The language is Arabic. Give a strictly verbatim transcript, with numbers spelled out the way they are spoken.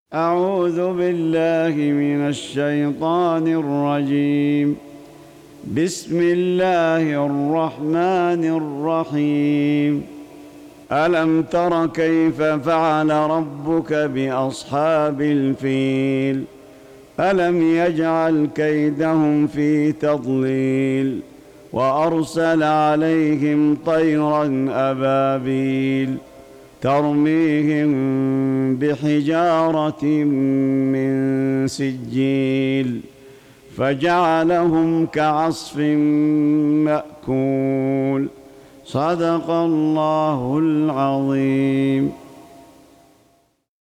أعوذ بالله من الشيطان الرجيم. بسم الله الرحمن الرحيم. ألم تر كيف فعل ربك بأصحاب الفيل؟ ألم يجعل كيدهم في تضليل وأرسل عليهم طيرا أبابيل ترميهم بحجارة من سجيل فجعلهم كعصف مأكول. صدق الله العظيم.